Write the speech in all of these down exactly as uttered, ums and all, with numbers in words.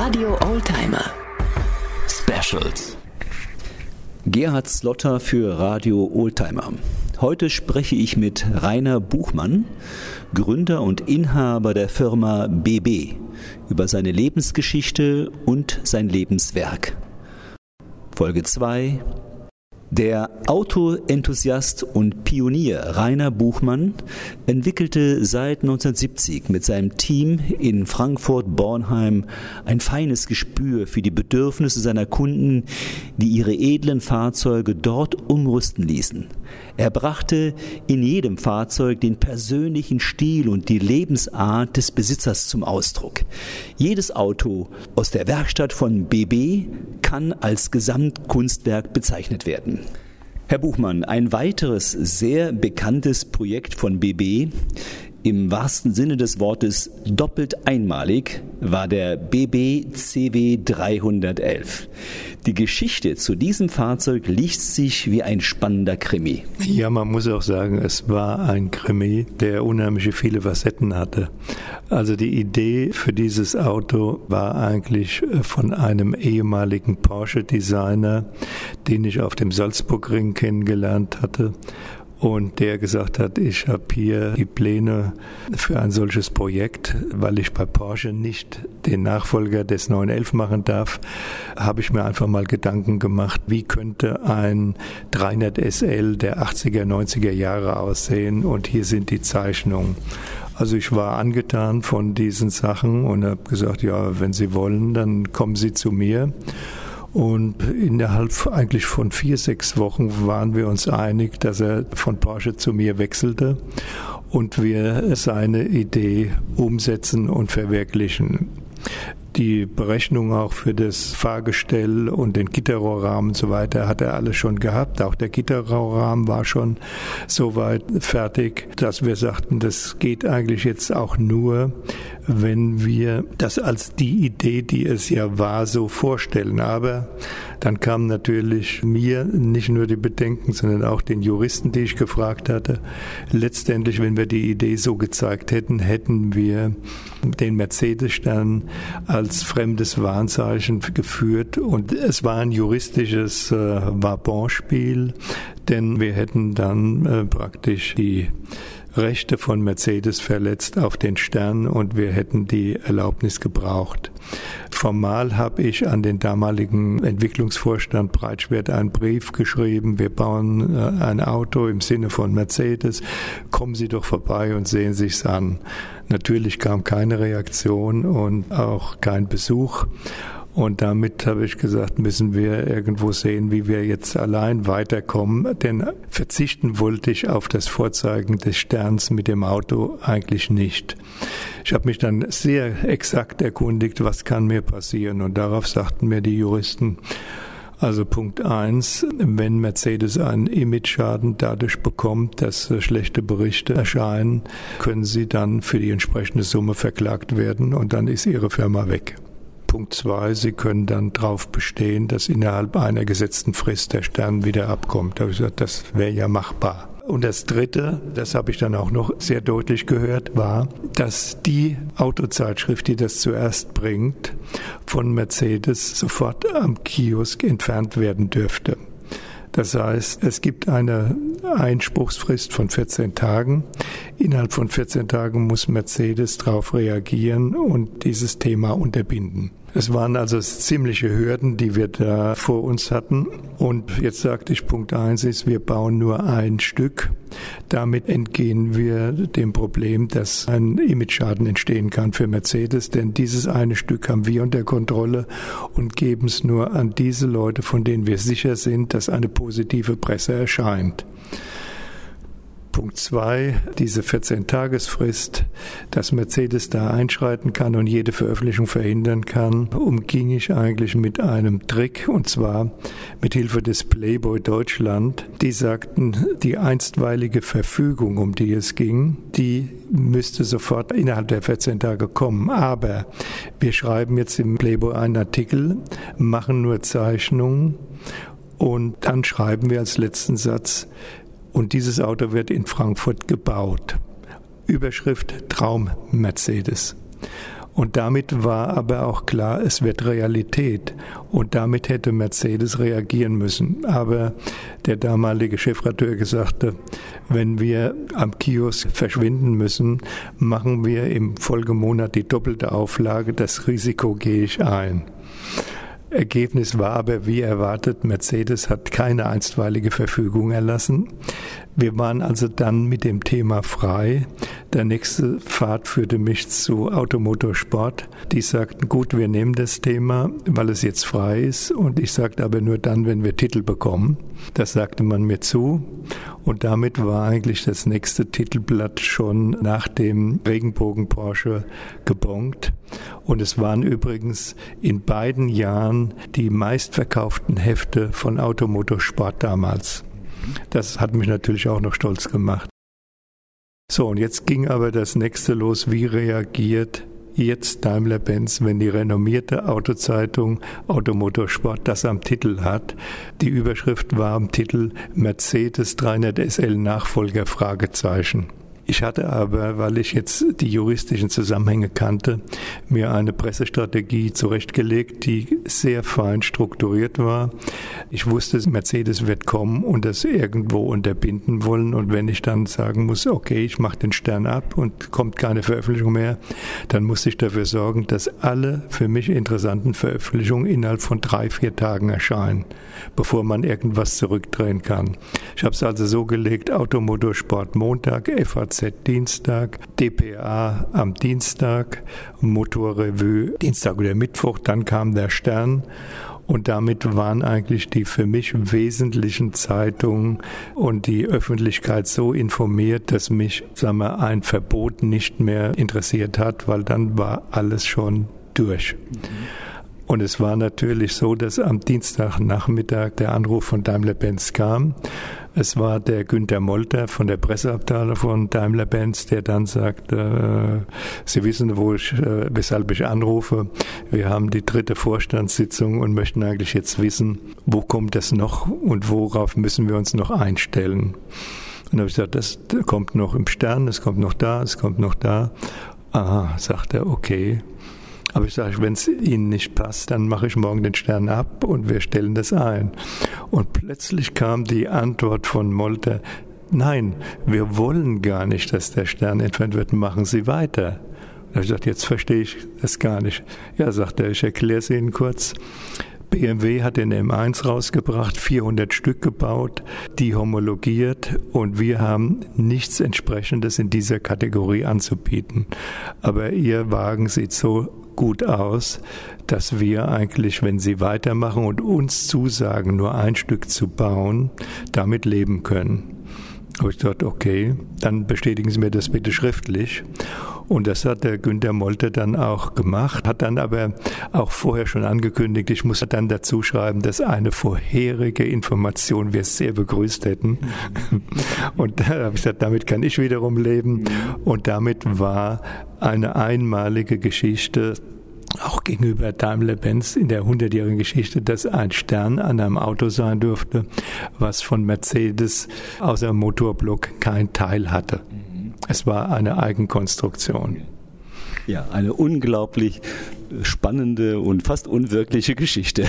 Radio Oldtimer Specials. Gerhard Slotter für Radio Oldtimer. Heute spreche ich mit Rainer Buchmann, Gründer und Inhaber der Firma B B, über seine Lebensgeschichte und sein Lebenswerk. Folge zwei. Der Autoenthusiast und Pionier Rainer Buchmann entwickelte seit neunzehnhundertsiebzig mit seinem Team in Frankfurt-Bornheim ein feines Gespür für die Bedürfnisse seiner Kunden, die ihre edlen Fahrzeuge dort umrüsten ließen. Er brachte in jedem Fahrzeug den persönlichen Stil und die Lebensart des Besitzers zum Ausdruck. Jedes Auto aus der Werkstatt von B B kann als Gesamtkunstwerk bezeichnet werden. Herr Buchmann, ein weiteres sehr bekanntes Projekt von B B, im wahrsten Sinne des Wortes doppelt einmalig, war der B B C W dreihundertelf. Die Geschichte zu diesem Fahrzeug liest sich wie ein spannender Krimi. Ja, man muss auch sagen, es war ein Krimi, der unheimlich viele Facetten hatte. Also die Idee für dieses Auto war eigentlich von einem ehemaligen Porsche-Designer, den ich auf dem Salzburgring kennengelernt hatte. Und der gesagt hat, ich habe hier die Pläne für ein solches Projekt, weil ich bei Porsche nicht den Nachfolger des neun elf machen darf, habe ich mir einfach mal Gedanken gemacht, wie könnte ein dreihundert S L der achtziger, neunziger Jahre aussehen, und hier sind die Zeichnungen. Also ich war angetan von diesen Sachen und habe gesagt, ja, wenn Sie wollen, dann kommen Sie zu mir. Und innerhalb eigentlich von vier, sechs Wochen waren wir uns einig, dass er von Porsche zu mir wechselte und wir seine Idee umsetzen und verwirklichen. Die Berechnung auch für das Fahrgestell und den Gitterrohrrahmen und so weiter hat er alles schon gehabt. Auch der Gitterrohrrahmen war schon so weit fertig, dass wir sagten, das geht eigentlich jetzt auch nur, wenn wir das als die Idee, die es ja war, so vorstellen. Aber dann kamen natürlich mir nicht nur die Bedenken, sondern auch den Juristen, die ich gefragt hatte. Letztendlich, wenn wir die Idee so gezeigt hätten, hätten wir den Mercedes-Stern als fremdes Warnzeichen geführt, und es war ein juristisches äh, Wabonspiel, denn wir hätten dann äh, praktisch die Rechte von Mercedes verletzt auf den Stern und wir hätten die Erlaubnis gebraucht. Formal habe ich an den damaligen Entwicklungsvorstand Breitschwert einen Brief geschrieben, wir bauen äh, ein Auto im Sinne von Mercedes, kommen Sie doch vorbei und sehen sich's an. Natürlich kam keine Reaktion und auch kein Besuch. Und damit habe ich gesagt, müssen wir irgendwo sehen, wie wir jetzt allein weiterkommen. Denn verzichten wollte ich auf das Vorzeigen des Sterns mit dem Auto eigentlich nicht. Ich habe mich dann sehr exakt erkundigt, was kann mir passieren. Und darauf sagten mir die Juristen, also Punkt eins, wenn Mercedes einen Imageschaden dadurch bekommt, dass schlechte Berichte erscheinen, können sie dann für die entsprechende Summe verklagt werden und dann ist ihre Firma weg. Punkt zwei, Sie können dann darauf bestehen, dass innerhalb einer gesetzten Frist der Stern wieder abkommt. Da habe ich gesagt, das wäre ja machbar. Und das Dritte, das habe ich dann auch noch sehr deutlich gehört, war, dass die Autozeitschrift, die das zuerst bringt, von Mercedes sofort am Kiosk entfernt werden dürfte. Das heißt, es gibt eine Einspruchsfrist von vierzehn Tagen. Innerhalb von vierzehn Tagen muss Mercedes darauf reagieren und dieses Thema unterbinden. Es waren also ziemliche Hürden, die wir da vor uns hatten. Und jetzt sagte ich, Punkt eins ist, wir bauen nur ein Stück. Damit entgehen wir dem Problem, dass ein Imageschaden entstehen kann für Mercedes. Denn dieses eine Stück haben wir unter Kontrolle und geben es nur an diese Leute, von denen wir sicher sind, dass eine positive Presse erscheint. Punkt zwei, diese vierzehn-Tagesfrist, dass Mercedes da einschreiten kann und jede Veröffentlichung verhindern kann, umging ich eigentlich mit einem Trick, und zwar mit Hilfe des Playboy Deutschland. Die sagten, die einstweilige Verfügung, um die es ging, die müsste sofort innerhalb der vierzehn Tage kommen. Aber wir schreiben jetzt im Playboy einen Artikel, machen nur Zeichnungen und dann schreiben wir als letzten Satz, und dieses Auto wird in Frankfurt gebaut. Überschrift Traum Mercedes. Und damit war aber auch klar, es wird Realität. Und damit hätte Mercedes reagieren müssen. Aber der damalige Chefredakteur sagte, wenn wir am Kiosk verschwinden müssen, machen wir im Folgemonat die doppelte Auflage. Das Risiko gehe ich ein. Ergebnis war aber, wie erwartet, Mercedes hat keine einstweilige Verfügung erlassen. Wir waren also dann mit dem Thema frei. Der nächste Pfad führte mich zu Automotorsport. Die sagten, gut, wir nehmen das Thema, weil es jetzt frei ist. Und ich sagte aber nur dann, wenn wir Titel bekommen. Das sagte man mir zu. Und damit war eigentlich das nächste Titelblatt schon nach dem Regenbogen Porsche gebongt. Und es waren übrigens in beiden Jahren die meistverkauften Hefte von Automotorsport damals. Das hat mich natürlich auch noch stolz gemacht. So, und jetzt ging aber das nächste los. Wie reagiert jetzt Daimler-Benz, wenn die renommierte Autozeitung Automotorsport das am Titel hat? Die Überschrift war am Titel Mercedes dreihundert S L Nachfolger Fragezeichen. Ich hatte aber, weil ich jetzt die juristischen Zusammenhänge kannte, mir eine Pressestrategie zurechtgelegt, die sehr fein strukturiert war. Ich wusste, Mercedes wird kommen und das irgendwo unterbinden wollen. Und wenn ich dann sagen muss, okay, ich mache den Stern ab und kommt keine Veröffentlichung mehr, dann muss ich dafür sorgen, dass alle für mich interessanten Veröffentlichungen innerhalb von drei, vier Tagen erscheinen, bevor man irgendwas zurückdrehen kann. Ich habe es also so gelegt, Automotorsport Montag, F A Z Dienstag, D P A am Dienstag, Motorrevue Dienstag oder Mittwoch, dann kam der Stern und damit waren eigentlich die für mich wesentlichen Zeitungen und die Öffentlichkeit so informiert, dass mich, sagen wir, ein Verbot nicht mehr interessiert hat, weil dann war alles schon durch. Mhm. Und es war natürlich so, dass am Dienstagnachmittag der Anruf von Daimler-Benz kam. Es war der Günther Molter von der Presseabteilung von Daimler-Benz, der dann sagte, äh, Sie wissen, wo ich, äh, weshalb ich anrufe. Wir haben die dritte Vorstandssitzung und möchten eigentlich jetzt wissen, wo kommt das noch und worauf müssen wir uns noch einstellen. Und dann habe ich gesagt, das kommt noch im Stern, es kommt noch da, es kommt noch da. Aha, sagt er, okay. Aber ich sage, wenn es Ihnen nicht passt, dann mache ich morgen den Stern ab und wir stellen das ein. Und plötzlich kam die Antwort von Molter, nein, wir wollen gar nicht, dass der Stern entfernt wird, machen Sie weiter. Da habe ich gesagt, jetzt verstehe ich das gar nicht. Ja, sagt er, ich erkläre es Ihnen kurz. B M W hat den M eins rausgebracht, vierhundert Stück gebaut, die homologiert und wir haben nichts Entsprechendes in dieser Kategorie anzubieten. Aber Ihr Wagen sieht so gut aus, dass wir eigentlich, wenn Sie weitermachen und uns zusagen, nur ein Stück zu bauen, damit leben können. habe ich gesagt, okay, dann bestätigen Sie mir das bitte schriftlich. Und das hat der Günther Molter dann auch gemacht, hat dann aber auch vorher schon angekündigt, ich muss dann dazu schreiben, dass eine vorherige Information wir es sehr begrüßt hätten. Und da habe ich gesagt, damit kann ich wiederum leben. Und damit war eine einmalige Geschichte, auch gegenüber Daimler-Benz in der hundertjährigen Geschichte, dass ein Stern an einem Auto sein durfte, was von Mercedes außer Motorblock kein Teil hatte. Es war eine Eigenkonstruktion. Ja, eine unglaublich spannende und fast unwirkliche Geschichte.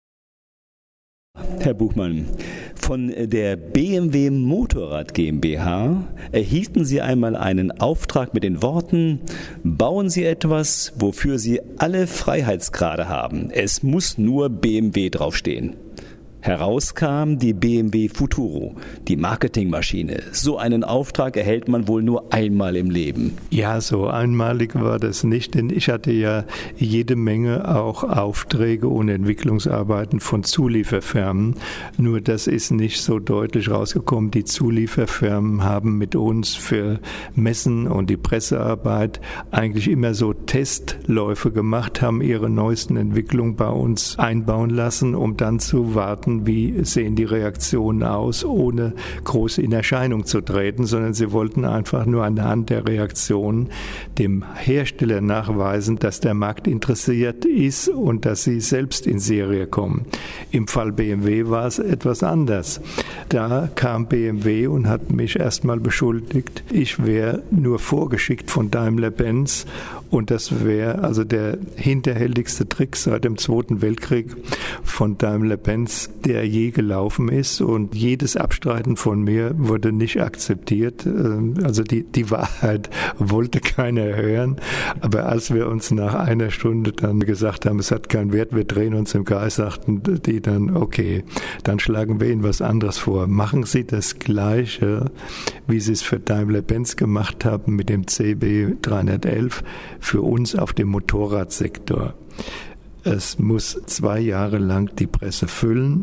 Herr Buchmann, von der B M W Motorrad GmbH erhielten Sie einmal einen Auftrag mit den Worten: Bauen Sie etwas, wofür Sie alle Freiheitsgrade haben. Es muss nur B M W draufstehen. Herauskam die B M W Futuro, die Marketingmaschine. So einen Auftrag erhält man wohl nur einmal im Leben. Ja, so einmalig war das nicht, denn ich hatte ja jede Menge auch Aufträge und Entwicklungsarbeiten von Zulieferfirmen. Nur das ist nicht so deutlich rausgekommen. Die Zulieferfirmen haben mit uns für Messen und die Pressearbeit eigentlich immer so Testläufe gemacht, haben ihre neuesten Entwicklungen bei uns einbauen lassen, um dann zu warten, abwarten, wie sehen die Reaktionen aus, ohne groß in Erscheinung zu treten, sondern sie wollten einfach nur anhand der Reaktionen dem Hersteller nachweisen, dass der Markt interessiert ist und dass sie selbst in Serie kommen. Im Fall B M W war es etwas anders. Da kam B M W und hat mich erstmal beschuldigt, ich wäre nur vorgeschickt von Daimler-Benz und das wäre also der hinterhältigste Trick seit dem Zweiten Weltkrieg von Daimler-Benz, der je gelaufen ist, und jedes Abstreiten von mir wurde nicht akzeptiert. Also die, die Wahrheit wollte keiner hören, aber als wir uns nach einer Stunde dann gesagt haben, es hat keinen Wert, wir drehen uns im Kreis, sagten die dann, okay, dann schlagen wir Ihnen was anderes vor. Machen Sie das Gleiche, wie Sie es für Daimler-Benz gemacht haben mit dem C B dreihundertelf, für uns auf dem Motorradsektor. Es muss zwei Jahre lang die Presse füllen.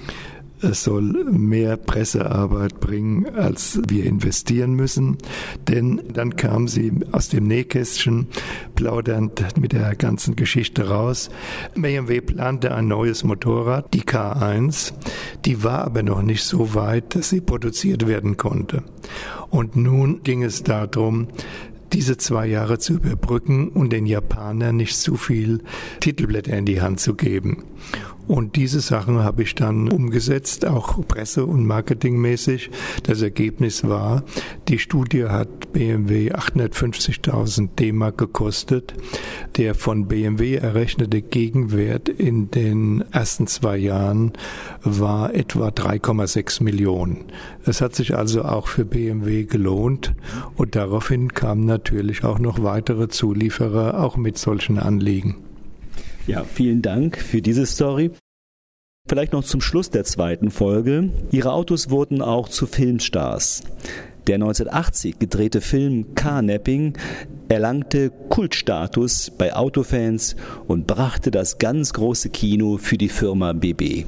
Es soll mehr Pressearbeit bringen, als wir investieren müssen. Denn dann kam sie aus dem Nähkästchen plaudernd mit der ganzen Geschichte raus. B M W plante ein neues Motorrad, die K eins. Die war aber noch nicht so weit, dass sie produziert werden konnte. Und nun ging es darum, diese zwei Jahre zu überbrücken und den Japanern nicht zu viel Titelblätter in die Hand zu geben. Und diese Sachen habe ich dann umgesetzt, auch presse- und marketingmäßig. Das Ergebnis war, die Studie hat B M W achthundertfünfzigtausend D-Mark gekostet. Der von B M W errechnete Gegenwert in den ersten zwei Jahren war etwa drei Komma sechs Millionen. Es hat sich also auch für B M W gelohnt und daraufhin kamen natürlich auch noch weitere Zulieferer, auch mit solchen Anliegen. Ja, vielen Dank für diese Story. Vielleicht noch zum Schluss der zweiten Folge. Ihre Autos wurden auch zu Filmstars. Der neunzehnhundertachtzig gedrehte Film Carnapping erlangte Kultstatus bei Autofans und brachte das ganz große Kino für die Firma B B.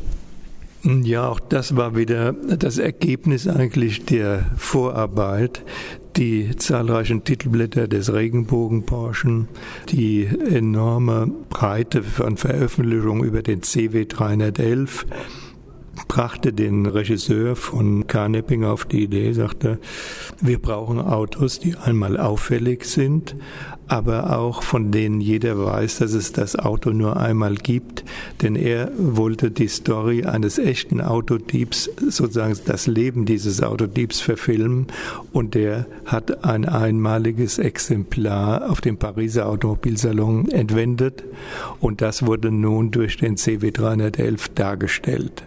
Ja, auch das war wieder das Ergebnis eigentlich der Vorarbeit. Die zahlreichen Titelblätter des Regenbogen-Porschen, die enorme Breite von Veröffentlichungen über den C W dreihundertelf, brachte den Regisseur von Carnapping auf die Idee, sagte, wir brauchen Autos, die einmal auffällig sind, aber auch von denen jeder weiß, dass es das Auto nur einmal gibt, denn er wollte die Story eines echten Autodiebs, sozusagen das Leben dieses Autodiebs verfilmen, und der hat ein einmaliges Exemplar auf dem Pariser Automobilsalon entwendet und das wurde nun durch den C W dreihundertelf dargestellt.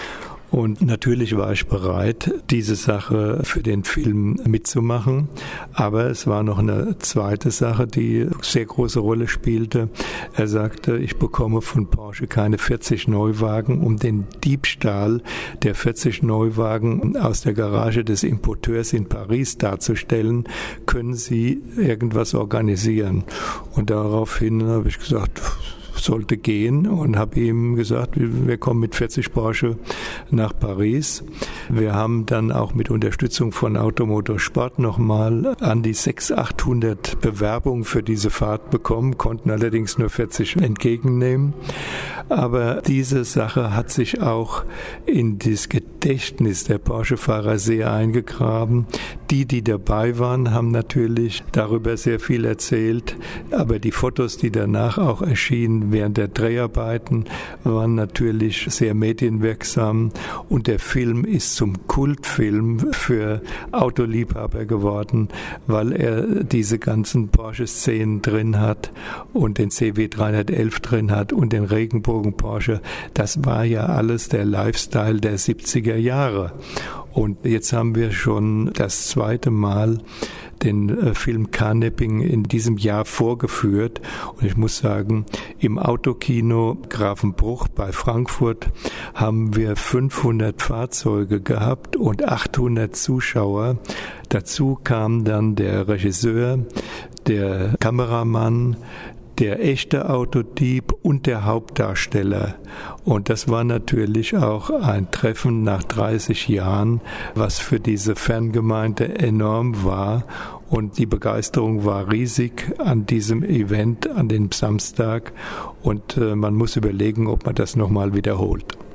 Und natürlich war ich bereit, diese Sache für den Film mitzumachen. Aber es war noch eine zweite Sache, die sehr große Rolle spielte. Er sagte, ich bekomme von Porsche keine vierzig Neuwagen, um den Diebstahl der vierzig Neuwagen aus der Garage des Importeurs in Paris darzustellen. Können Sie irgendwas organisieren? Und daraufhin habe ich gesagt, sollte gehen, und habe ihm gesagt, wir kommen mit vierzig Porsche nach Paris. Wir haben dann auch mit Unterstützung von Automotor Sport nochmal an die sechshundert, achthundert Bewerbungen für diese Fahrt bekommen, konnten allerdings nur vierzig entgegennehmen. Aber diese Sache hat sich auch in das Gedächtnis der Porsche-Fahrer sehr eingegraben. Die, die dabei waren, haben natürlich darüber sehr viel erzählt, aber die Fotos, die danach auch erschienen, während der Dreharbeiten, waren natürlich sehr medienwirksam, und der Film ist zum Kultfilm für Autoliebhaber geworden, weil er diese ganzen Porsche-Szenen drin hat und den C W dreihundertelf drin hat und den Regenbogen Porsche. Das war ja alles der Lifestyle der siebziger Jahre. Und jetzt haben wir schon das zweite Mal den äh, Film Carnapping in diesem Jahr vorgeführt. Und ich muss sagen, im Autokino Grafenbruch bei Frankfurt haben wir fünfhundert Fahrzeuge gehabt und achthundert Zuschauer. Dazu kam dann der Regisseur, der Kameramann, der echte Autodieb und der Hauptdarsteller. Und das war natürlich auch ein Treffen nach dreißig Jahren, was für diese Fangemeinde enorm war. Und die Begeisterung war riesig an diesem Event, an dem Samstag. Und äh, man muss überlegen, ob man das nochmal wiederholt.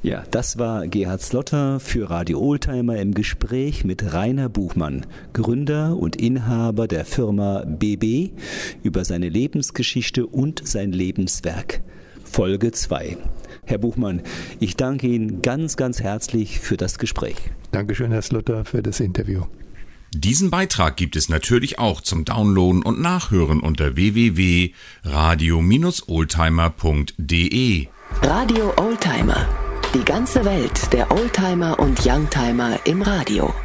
Ja, das war Gerhard Slotter für Radio Oldtimer im Gespräch mit Rainer Buchmann, Gründer und Inhaber der Firma B B, über seine Lebensgeschichte und sein Lebenswerk. Folge zwei. Herr Buchmann, ich danke Ihnen ganz, ganz herzlich für das Gespräch. Dankeschön, Herr Slotter, für das Interview. Diesen Beitrag gibt es natürlich auch zum Downloaden und Nachhören unter w w w punkt radio oldtimer punkt d e. Radio Oldtimer. Die ganze Welt der Oldtimer und Youngtimer im Radio.